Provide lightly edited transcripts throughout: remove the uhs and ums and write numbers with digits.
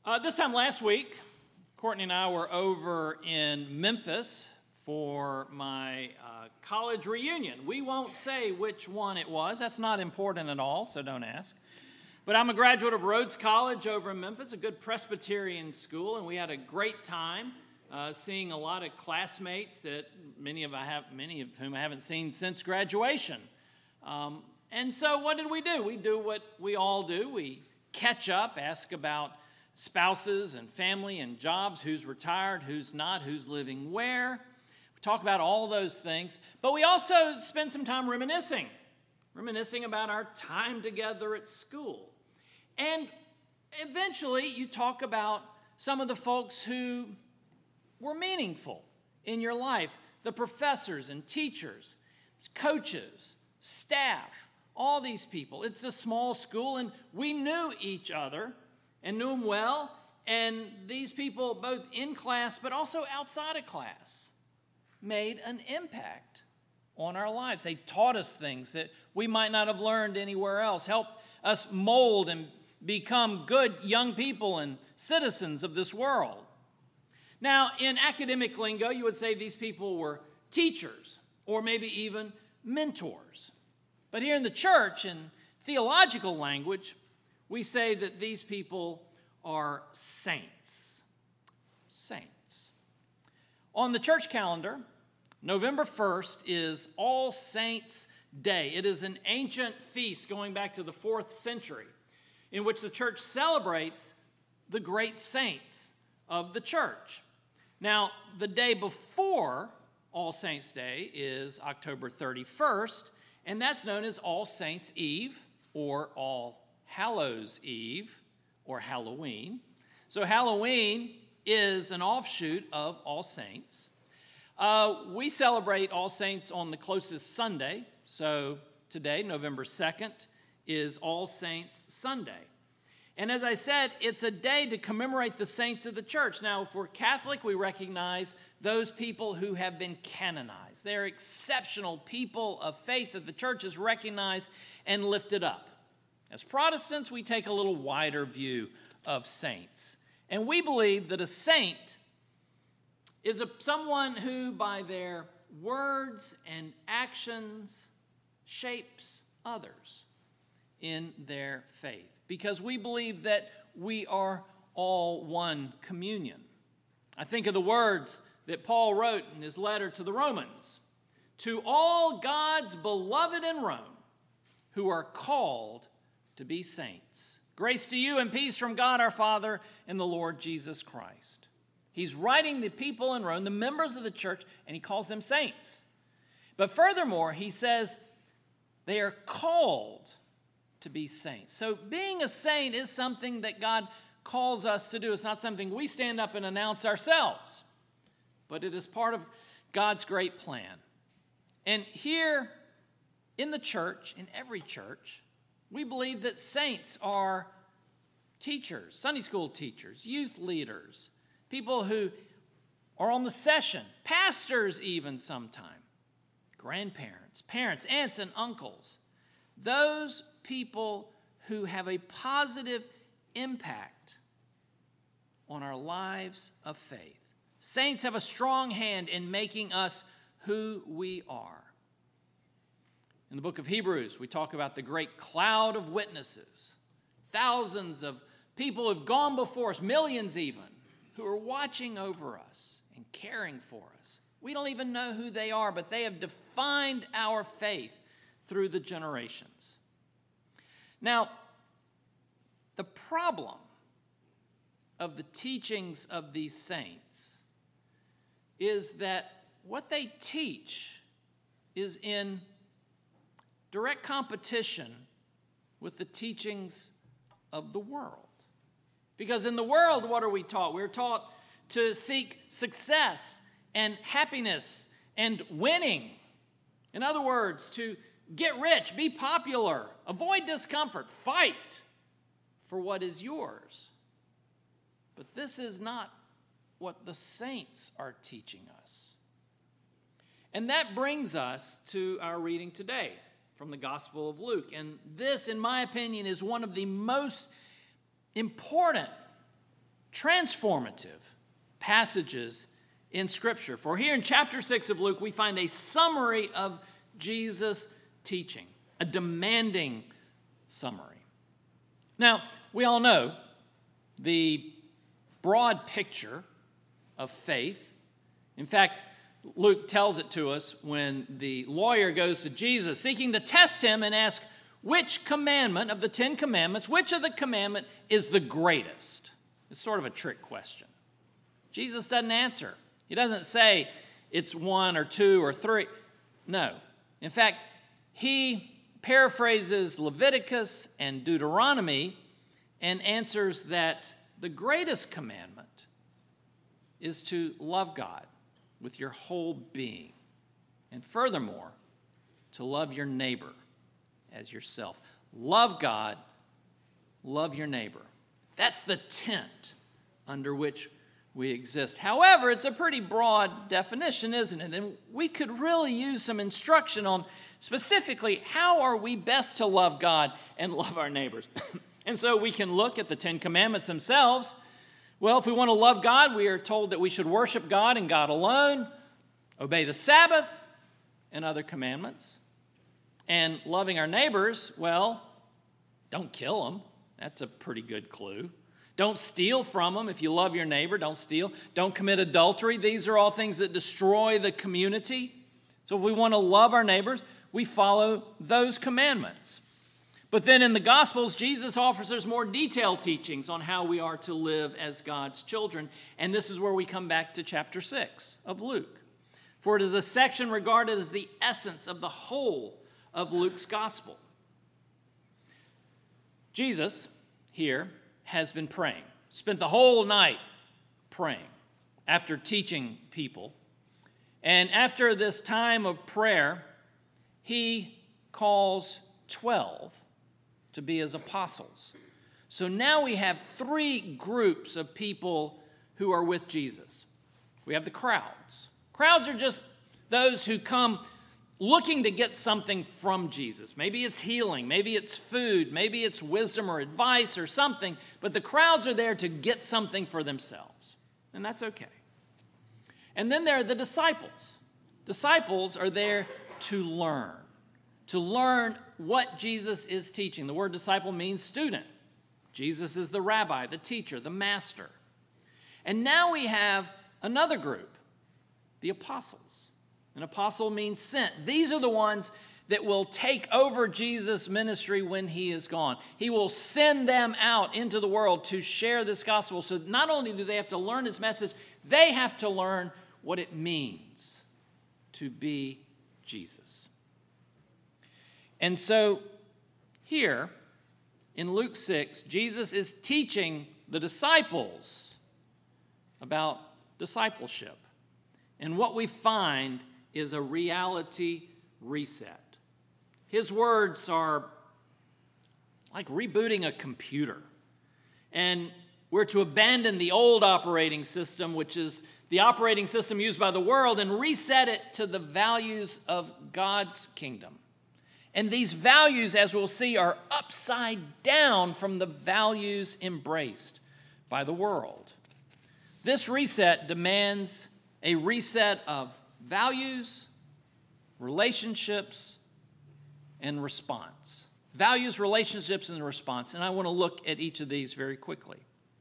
This time last week, Courtney and I were over in Memphis for my college reunion. We won't say which one it was. That's not important at all, so don't ask. But I'm a graduate of Rhodes College over in Memphis, a good Presbyterian school, and we had a great time seeing a lot of classmates that many of whom I haven't seen since graduation. And so what did we do? We do what we all do. We catch up, ask about spouses and family and jobs, who's retired, who's not, who's living where. We talk about all those things, but we also spend some time reminiscing about our time together at school. And eventually you talk about some of the folks who were meaningful in your life, the professors and teachers, coaches, staff, all these people. It's a small school, and we knew each other and knew them well, and these people, both in class but also outside of class, made an impact on our lives. They taught us things that we might not have learned anywhere else, helped us mold and become good young people and citizens of this world. Now, in academic lingo, you would say these people were teachers or maybe even mentors. But here in the church, in theological language, we say that these people are saints. Saints. On the church calendar, November 1st is All Saints' Day. It is an ancient feast going back to the 4th century in which the church celebrates the great saints of the church. Now, the day before All Saints' Day is October 31st, and that's known as All Saints' Eve or All Hallows' Eve, or Halloween. So Halloween is an offshoot of All Saints. We celebrate All Saints on the closest Sunday. So today, November 2nd, is All Saints Sunday. And as I said, it's a day to commemorate the saints of the church. Now, if we're Catholic, we recognize those people who have been canonized. They're exceptional people of faith that the church has recognized and lifted up. As Protestants, we take a little wider view of saints. And we believe that a saint is someone who, by their words and actions, shapes others in their faith. Because we believe that we are all one communion. I think of the words that Paul wrote in his letter to the Romans. To all God's beloved in Rome who are called to be saints. Grace to you and peace from God our Father and the Lord Jesus Christ. He's writing the people in Rome, the members of the church, and he calls them saints. But furthermore, he says they are called to be saints. So being a saint is something that God calls us to do. It's not something we stand up and announce ourselves, but it is part of God's great plan. And here in the church, in every church, we believe that saints are teachers, Sunday school teachers, youth leaders, people who are on the session, pastors even sometime, grandparents, parents, aunts and uncles. Those people who have a positive impact on our lives of faith. Saints have a strong hand in making us who we are. In the book of Hebrews, we talk about the great cloud of witnesses. Thousands of people have gone before us, millions even, who are watching over us and caring for us. We don't even know who they are, but they have defined our faith through the generations. Now, the problem of the teachings of these saints is that what they teach is in direct competition with the teachings of the world. Because in the world, what are we taught? We're taught to seek success and happiness and winning. In other words, to get rich, be popular, avoid discomfort, fight for what is yours. But this is not what the saints are teaching us. And that brings us to our reading today from the Gospel of Luke. And this, in my opinion, is one of the most important transformative passages in Scripture. For here in chapter 6 of Luke, we find a summary of Jesus' teaching, a demanding summary. Now, we all know the broad picture of faith. In fact, Luke tells it to us when the lawyer goes to Jesus seeking to test him and ask which commandment of the 10 commandments, which of the commandment is the greatest? It's sort of a trick question. Jesus doesn't answer. He doesn't say it's 1 or 2 or 3. No. In fact, he paraphrases Leviticus and Deuteronomy and answers that the greatest commandment is to love God with your whole being, and furthermore, to love your neighbor as yourself. Love God, love your neighbor. That's the tent under which we exist. However, it's a pretty broad definition, isn't it? And we could really use some instruction on specifically how are we best to love God and love our neighbors. And so we can look at the 10 commandments themselves. Well, if we want to love God, we are told that we should worship God and God alone, obey the Sabbath and other commandments. And loving our neighbors, well, don't kill them. That's a pretty good clue. Don't steal from them. If you love your neighbor, don't steal. Don't commit adultery. These are all things that destroy the community. So if we want to love our neighbors, we follow those commandments. But then in the Gospels, Jesus offers us more detailed teachings on how we are to live as God's children. And this is where we come back to chapter 6 of Luke. For it is a section regarded as the essence of the whole of Luke's Gospel. Jesus here has been praying, spent the whole night praying after teaching people. And after this time of prayer, he calls 12 to be his apostles. So now we have 3 groups of people who are with Jesus. We have the crowds. Crowds are just those who come looking to get something from Jesus. Maybe it's healing, maybe it's food, maybe it's wisdom or advice or something, but the crowds are there to get something for themselves, and that's okay. And then there are the disciples. Disciples are there to learn what Jesus is teaching. The word disciple means student. Jesus is the rabbi, the teacher, the master. And now we have another group, the apostles. An apostle means sent. These are the ones that will take over Jesus' ministry when he is gone. He will send them out into the world to share this gospel. So not only do they have to learn his message, they have to learn what it means to be Jesus. And so here in Luke 6, Jesus is teaching the disciples about discipleship. And what we find is a reality reset. His words are like rebooting a computer. And we're to abandon the old operating system, which is the operating system used by the world, and reset it to the values of God's kingdom. And these values, as we'll see, are upside down from the values embraced by the world. This reset demands a reset of values, relationships, and response. Values, relationships, and response. And I want to look at each of these very quickly.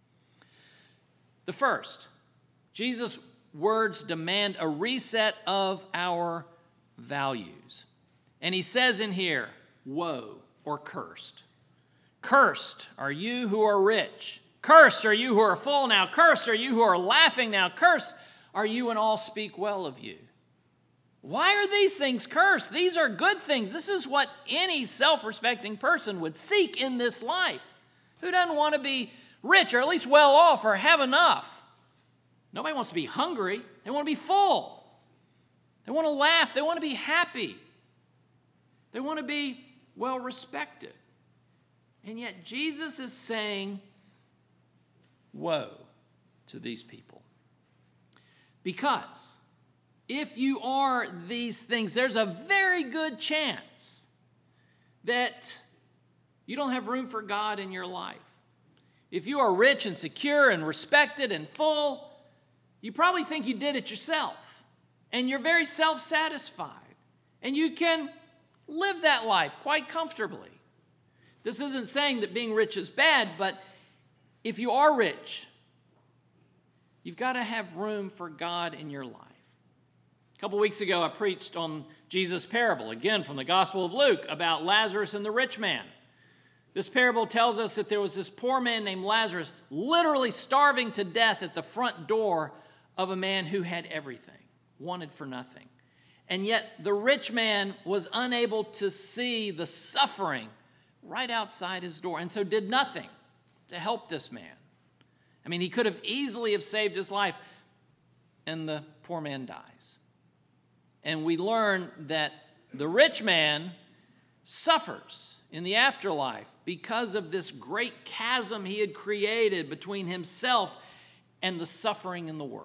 The first, Jesus' words demand a reset of our values. And he says in here, woe or cursed. Cursed are you who are rich. Cursed are you who are full now. Cursed are you who are laughing now. Cursed are you and all speak well of you. Why are these things cursed? These are good things. This is what any self-respecting person would seek in this life. Who doesn't want to be rich or at least well off or have enough? Nobody wants to be hungry. They want to be full. They want to laugh. They want to be happy. They want to be well respected. And yet Jesus is saying, woe to these people. Because if you are these things, there's a very good chance that you don't have room for God in your life. if you are rich and secure and respected and full, you probably think you did it yourself. And you're very self-satisfied. And you can live that life quite comfortably. This isn't saying that being rich is bad, but if you are rich, you've got to have room for God in your life. A couple weeks ago, I preached on Jesus' parable, again from the Gospel of Luke, about Lazarus and the rich man. This parable tells us that there was this poor man named Lazarus, literally starving to death at the front door of a man who had everything, wanted for nothing. And yet the rich man was unable to see the suffering right outside his door, and so did nothing to help this man. I mean, he could have easily have saved his life, and the poor man dies. And we learn that the rich man suffers in the afterlife because of this great chasm he had created between himself and the suffering in the world.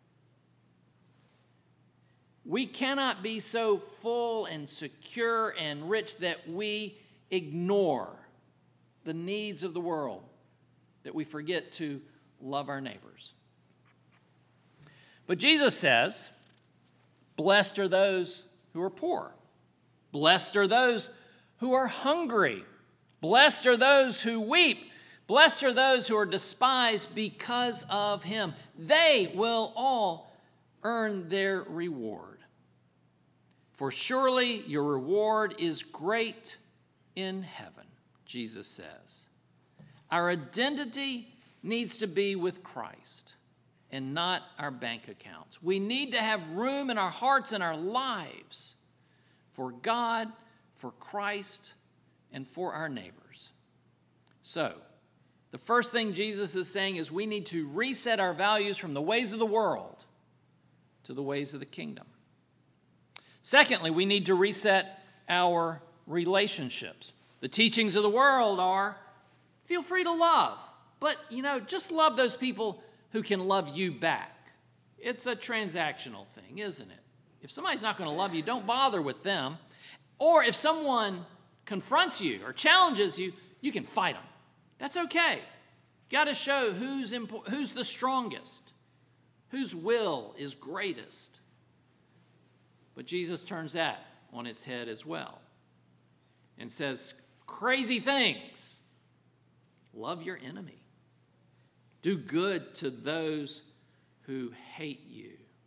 We cannot be so full and secure and rich that we ignore the needs of the world, that we forget to love our neighbors. But Jesus says, blessed are those who are poor. Blessed are those who are hungry. Blessed are those who weep. Blessed are those who are despised because of him. They will all earn their reward. For surely your reward is great in heaven, Jesus says. Our identity needs to be with Christ and not our bank accounts. We need to have room in our hearts and our lives for God, for Christ, and for our neighbors. So, the first thing Jesus is saying is we need to reset our values from the ways of the world to the ways of the kingdom. Secondly, we need to reset our relationships. The teachings of the world are, feel free to love, but, just love those people who can love you back. It's a transactional thing, isn't it? If somebody's not going to love you, don't bother with them. Or if someone confronts you or challenges you, you can fight them. That's okay. You got to show who's the strongest, whose will is greatest. But Jesus turns that on its head as well and says crazy things. Love your enemy. Do good to those who hate you.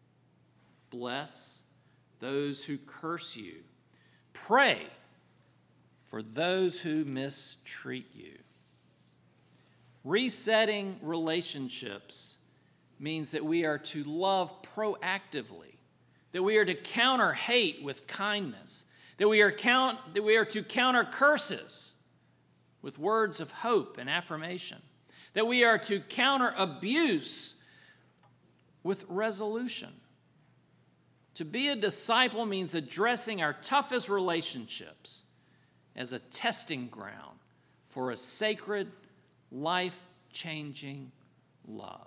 Bless those who curse you. Pray for those who mistreat you. Resetting relationships means that we are to love proactively, that we are to counter hate with kindness, that we are to counter curses with words of hope and affirmation, that we are to counter abuse with resolution. To be a disciple means addressing our toughest relationships as a testing ground for a sacred, life-changing love.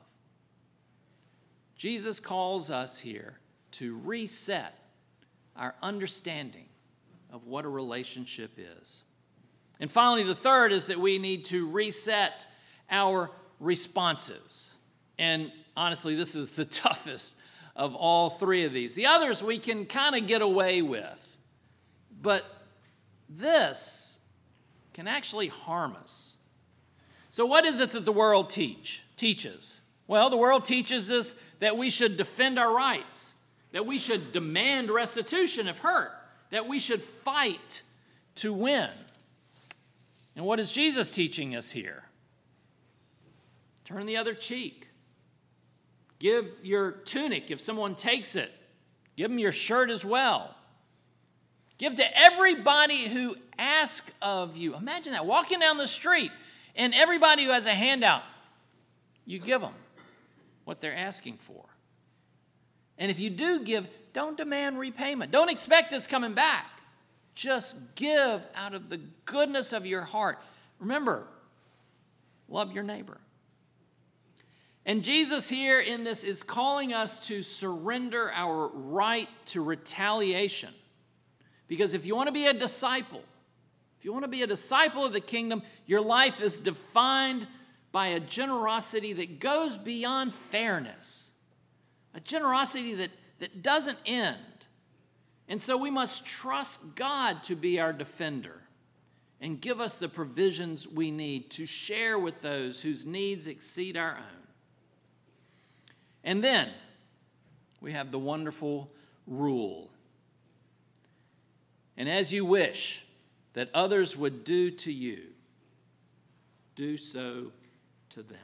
Jesus calls us here to reset our understanding of what a relationship is. And finally, the third is that we need to reset our responses. And honestly, this is the toughest of all three of these. The others we can kind of get away with. But this can actually harm us. So what is it that the world teaches? Well, the world teaches us that we should defend our rights, that we should demand restitution if hurt, that we should fight to win. And what is Jesus teaching us here? Turn the other cheek. Give your tunic if someone takes it. Give them your shirt as well. Give to everybody who asks of you. Imagine that, walking down the street, and everybody who has a handout, you give them what they're asking for. And if you do give, don't demand repayment. Don't expect it's coming back. Just give out of the goodness of your heart. Remember, love your neighbor. And Jesus here in this is calling us to surrender our right to retaliation. Because if you want to be a disciple, if you want to be a disciple of the kingdom, your life is defined by a generosity that goes beyond fairness, a generosity that doesn't end. And so we must trust God to be our defender and give us the provisions we need to share with those whose needs exceed our own. And then we have the wonderful rule. And as you wish that others would do to you, do so to them.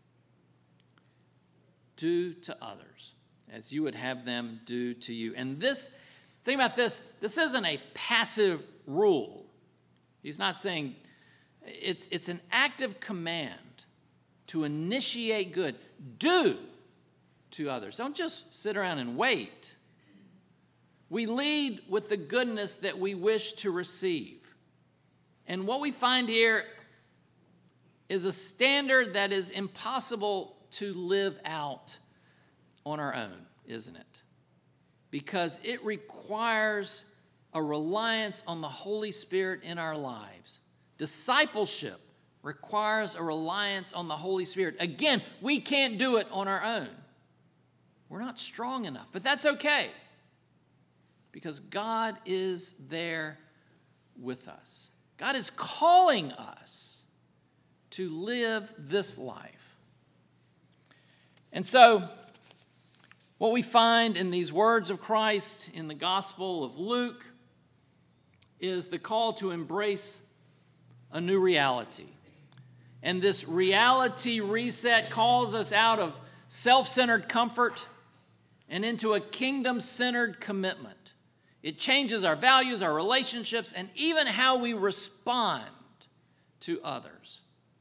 Do to others as you would have them do to you. And this, think about this, this isn't a passive rule. He's not saying, it's an active command to initiate good. Do to others. Don't just sit around and wait. We lead with the goodness that we wish to receive. And what we find here is a standard that is impossible to live out on our own, isn't it? Because it requires a reliance on the Holy Spirit in our lives. Discipleship requires a reliance on the Holy Spirit. Again, we can't do it on our own. We're not strong enough, but that's okay, because God is there with us. God is calling us to live this life. And so, what we find in these words of Christ in the Gospel of Luke is the call to embrace a new reality. And this reality reset calls us out of self-centered comfort and into a kingdom-centered commitment. It changes our values, our relationships, and even how we respond to others.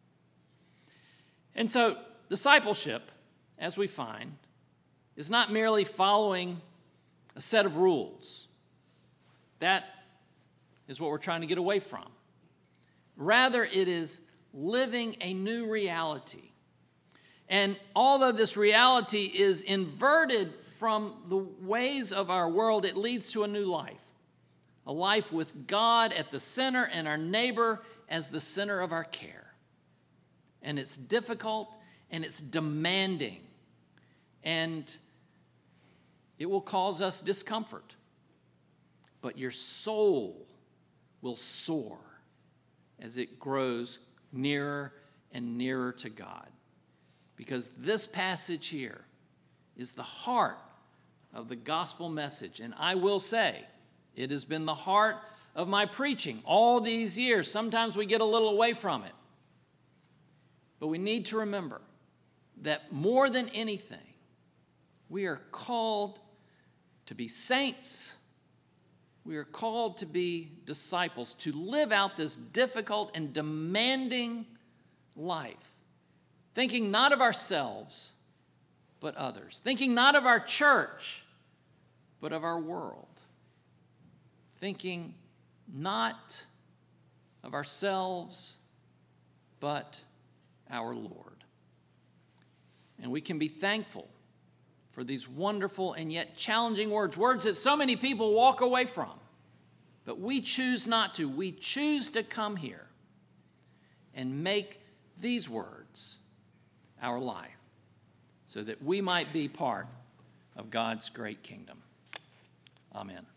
And so, discipleship, as we find, is not merely following a set of rules. That is what we're trying to get away from. Rather, it is living a new reality. And although this reality is inverted from the ways of our world, it leads to a new life. A life with God at the center and our neighbor as the center of our care. And it's difficult and it's demanding. And it will cause us discomfort. But your soul will soar as it grows nearer and nearer to God. Because this passage here is the heart of the gospel message. And I will say, it has been the heart of my preaching all these years. Sometimes we get a little away from it. But we need to remember that more than anything, we are called to be saints. We are called to be disciples, to live out this difficult and demanding life, thinking not of ourselves, but others, thinking not of our church, but of our world, thinking not of ourselves, but our Lord. And we can be thankful for these wonderful and yet challenging words that so many people walk away from. But we choose not to. We choose to come here and make these words our life so that we might be part of God's great kingdom. Amen.